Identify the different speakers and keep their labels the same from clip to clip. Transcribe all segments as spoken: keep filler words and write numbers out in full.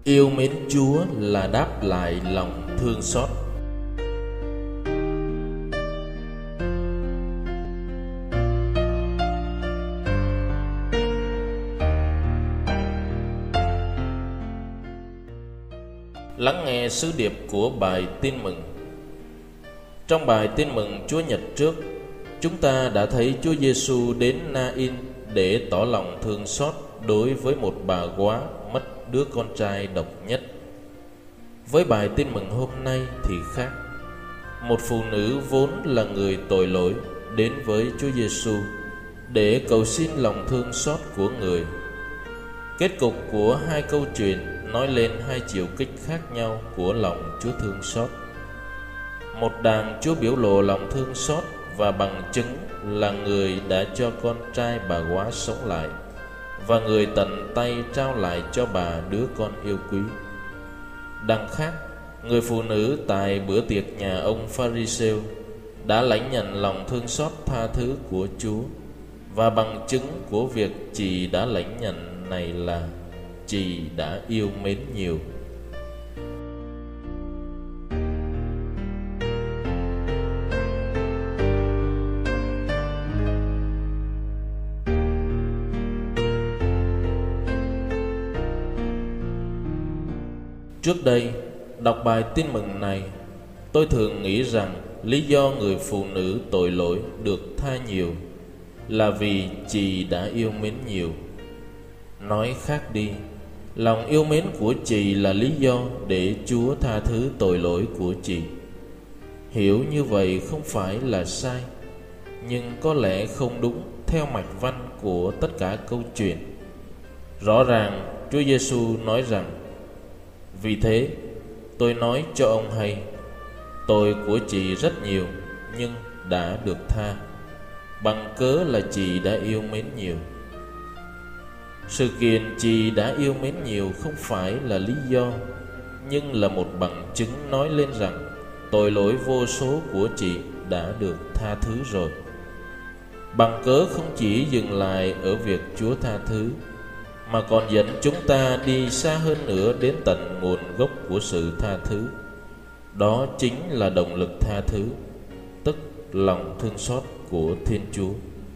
Speaker 1: Yêu mến Chúa là đáp lại lòng thương xót. Lắng nghe sứ điệp của bài Tin Mừng. Trong bài Tin Mừng Chúa Nhật trước, chúng ta đã thấy Chúa Giêsu đến Na-in để tỏ lòng thương xót đối với một bà góa mất đứa con trai độc nhất. Với bài Tin Mừng hôm nay thì khác. Một phụ nữ vốn là người tội lỗi đến với Chúa Giêsu để cầu xin lòng thương xót của người. Kết cục của hai câu chuyện nói lên hai chiều kích khác nhau của lòng Chúa thương xót. Một đàng Chúa biểu lộ lòng thương xót và bằng chứng là người đã cho con trai bà góa sống lại, và người tận tay trao lại cho bà đứa con yêu quý. Đằng khác, người phụ nữ tại bữa tiệc nhà ông Pha-ri-sêu đã lãnh nhận lòng thương xót tha thứ của Chúa, và bằng chứng của việc chị đã lãnh nhận này là chị đã yêu mến nhiều. Trước đây, đọc bài Tin Mừng này, tôi thường nghĩ rằng lý do người phụ nữ tội lỗi được tha nhiều là vì chị đã yêu mến nhiều. Nói khác đi, lòng yêu mến của chị là lý do để Chúa tha thứ tội lỗi của chị. Hiểu như vậy không phải là sai, nhưng có lẽ không đúng theo mạch văn của tất cả câu chuyện. Rõ ràng Chúa Giêsu nói rằng: vì thế tôi nói cho ông hay, tội của chị rất nhiều nhưng đã được tha, bằng cớ là chị đã yêu mến nhiều. Sự kiện chị đã yêu mến nhiều không phải là lý do, nhưng là một bằng chứng nói lên rằng tội lỗi vô số của chị đã được tha thứ rồi. Bằng cớ không chỉ dừng lại ở việc Chúa tha thứ, mà còn dẫn chúng ta đi xa hơn nữa đến tận nguồn gốc của sự tha thứ. Đó chính là động lực tha thứ, tức lòng thương xót của Thiên Chúa.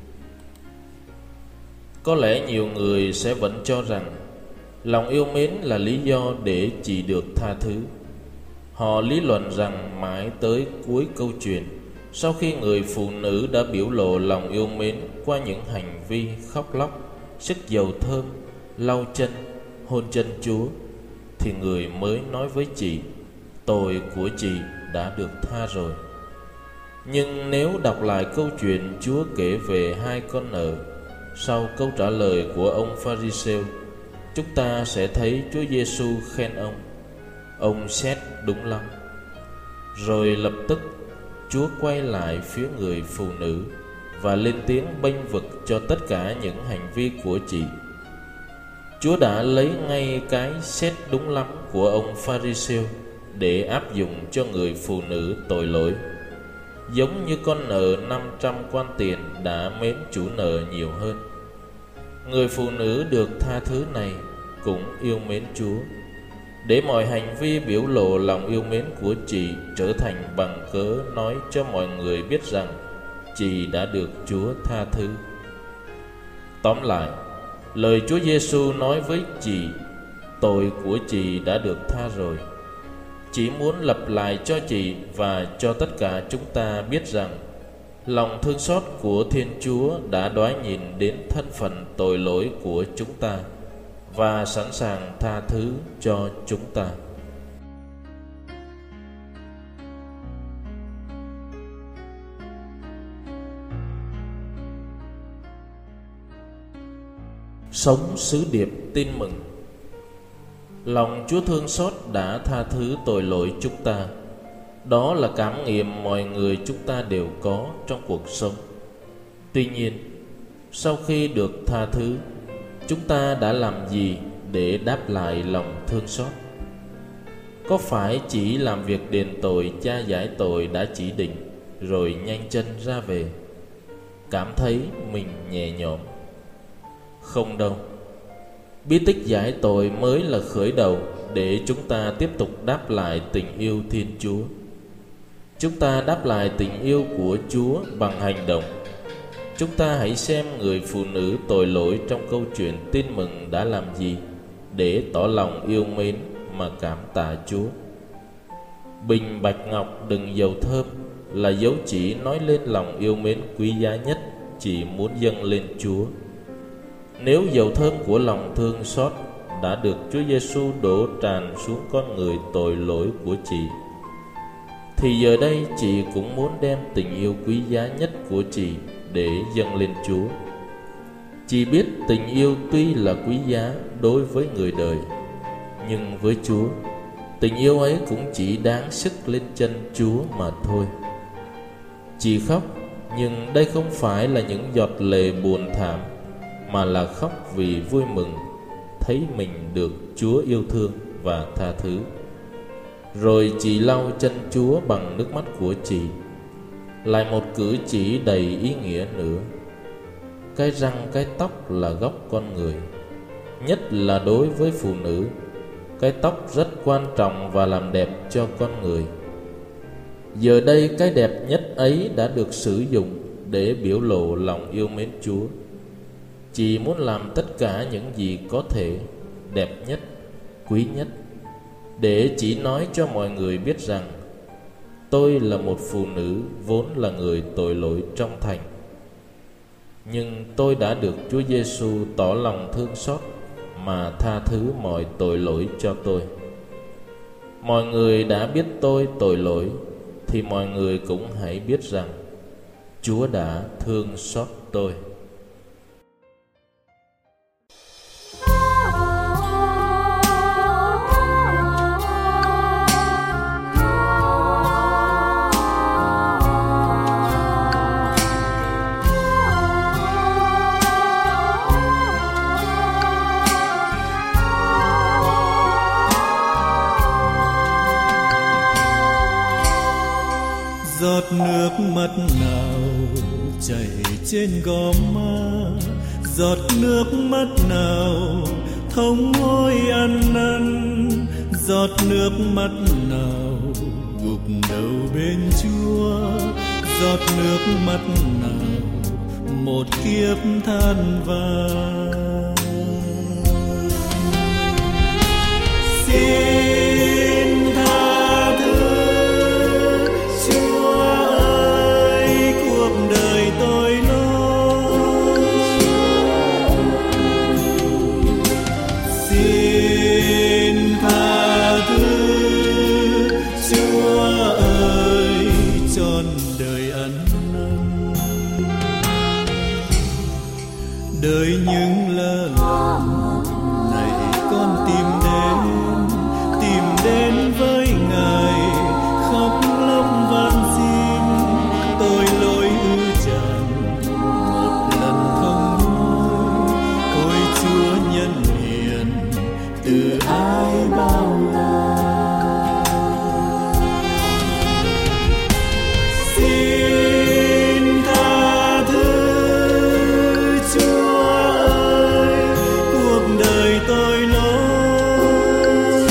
Speaker 1: Có lẽ nhiều người sẽ vẫn cho rằng lòng yêu mến là lý do để chị được tha thứ. Họ lý luận rằng mãi tới cuối câu chuyện, sau khi người phụ nữ đã biểu lộ lòng yêu mến qua những hành vi khóc lóc, sức dầu thơm, lau chân, hôn chân Chúa, thì người mới nói với chị: tội của chị đã được tha rồi. Nhưng nếu đọc lại câu chuyện Chúa kể về hai con nợ sau câu trả lời của ông Pha-ri-sêu, chúng ta sẽ thấy Chúa Giêsu khen ông: ông xét đúng lắm. Rồi lập tức Chúa quay lại phía người phụ nữ và lên tiếng bênh vực cho tất cả những hành vi của chị. Chúa đã lấy ngay cái xét đúng lắm của ông Pha-ri-sêu để áp dụng cho người phụ nữ tội lỗi. Giống như con nợ năm trăm quan tiền đã mến chủ nợ nhiều hơn, người phụ nữ được tha thứ này cũng yêu mến Chúa, để mọi hành vi biểu lộ lòng yêu mến của chị trở thành bằng cớ nói cho mọi người biết rằng chị đã được Chúa tha thứ. Tóm lại, lời Chúa Giêsu nói với chị: tội của chị đã được tha rồi, chỉ muốn lặp lại cho chị và cho tất cả chúng ta biết rằng lòng thương xót của Thiên Chúa đã đoái nhìn đến thân phận tội lỗi của chúng ta và sẵn sàng tha thứ cho chúng ta. Sống sứ điệp Tin Mừng. Lòng Chúa thương xót đã tha thứ tội lỗi chúng ta. Đó là cảm nghiệm mọi người chúng ta đều có trong cuộc sống. Tuy nhiên, sau khi được tha thứ, chúng ta đã làm gì để đáp lại lòng thương xót? Có phải chỉ làm việc đền tội cha giải tội đã chỉ định rồi nhanh chân ra về, cảm thấy mình nhẹ nhõm? Không đâu. Bí tích giải tội mới là khởi đầu để chúng ta tiếp tục đáp lại tình yêu Thiên Chúa. Chúng ta đáp lại tình yêu của Chúa bằng hành động. Chúng ta hãy xem người phụ nữ tội lỗi trong câu chuyện Tin Mừng đã làm gì để tỏ lòng yêu mến mà cảm tạ Chúa. Bình bạch ngọc đựng dầu thơm là dấu chỉ nói lên lòng yêu mến quý giá nhất chị muốn dâng lên Chúa. Nếu dầu thơm của lòng thương xót đã được Chúa Giêsu đổ tràn xuống con người tội lỗi của chị, thì giờ đây chị cũng muốn đem tình yêu quý giá nhất của chị để dâng lên Chúa. Chị biết tình yêu tuy là quý giá đối với người đời, nhưng với Chúa, tình yêu ấy cũng chỉ đáng sức lên chân Chúa mà thôi. Chị khóc, nhưng đây không phải là những giọt lệ buồn thảm, mà là khóc vì vui mừng thấy mình được Chúa yêu thương và tha thứ. Rồi chị lau chân Chúa bằng nước mắt của chị. Lại một cử chỉ đầy ý nghĩa nữa. Cái răng cái tóc là gốc con người, nhất là đối với phụ nữ. Cái tóc rất quan trọng và làm đẹp cho con người. Giờ đây cái đẹp nhất ấy đã được sử dụng để biểu lộ lòng yêu mến Chúa. Chị muốn làm tất cả những gì có thể đẹp nhất, quý nhất, để chỉ nói cho mọi người biết rằng tôi là một phụ nữ vốn là người tội lỗi trong thành, nhưng tôi đã được Chúa Giêsu tỏ lòng thương xót mà tha thứ mọi tội lỗi cho tôi. Mọi người đã biết tôi tội lỗi, thì mọi người cũng hãy biết rằng Chúa đã thương xót tôi.
Speaker 2: Giọt nước mắt nào chảy trên gò má, giọt nước mắt nào thống hối ăn năn, giọt nước mắt nào gục đầu bên Chúa, giọt nước mắt nào một kiếp than vãn. Xin tha thứ Chúa ơi cuộc đời tôi lỗi, xin tha thứ Chúa ơi trọn đời ăn năn. Đời những lỡ lầm này con tìm đến, tìm đến với Ngài khóc lóc van xin tội lỗi ư tràn một lần không nói. Ôi Chúa nhân hiền từ ai bao la, xin tha thứ Chúa ơi cuộc đời tôi lỗi,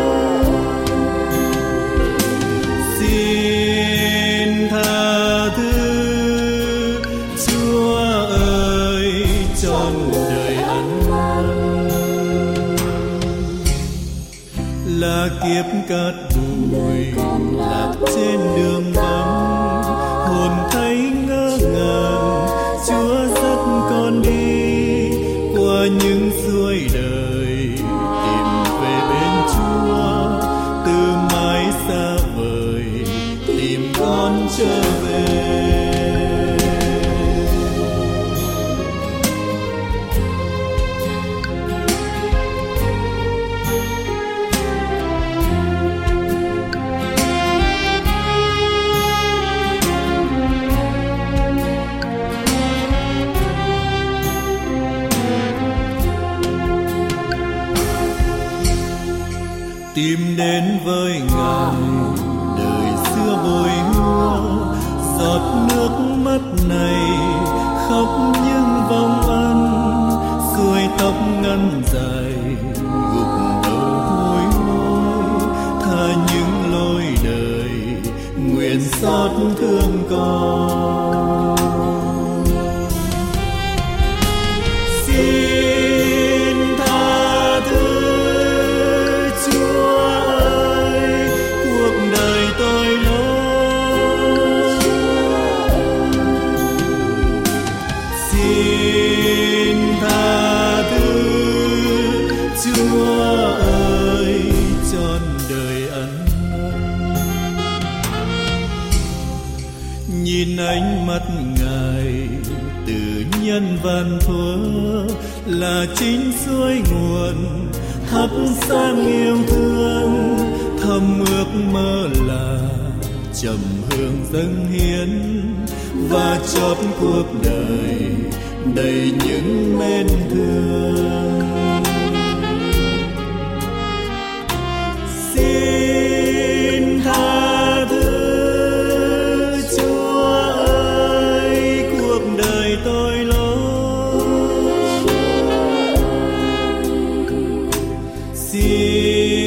Speaker 2: xin tha thứ Chúa ơi trọn đời ăn năn. Là kiếp cát bụi lạc trên đường vắng, hồn thấy ngỡ ngàng Chúa dắt con đi qua những suối đời, tìm về bên Chúa từ mãi xa vời, tìm con trở về. Tìm đến với Ngài đời xưa bồi hứa, giọt nước mắt này khóc những vòng ân, xuôi tóc ngắn dài gục đầu hối xót thương con. Xin tha thứ Chúa ơi, cuộc đời tôi lỗi. Xin tha thứ Chúa ơi, trọn đời ân ân. Nhìn ánh mắt Ngài từ nhân van thuở là chính suối nguồn thắp sáng yêu thương, thầm ước mơ là trầm hương dâng hiến và chót cuộc đời đầy những mến thương. Xin tha thứ Chúa ơi, cuộc đời tôi lỗi. Xin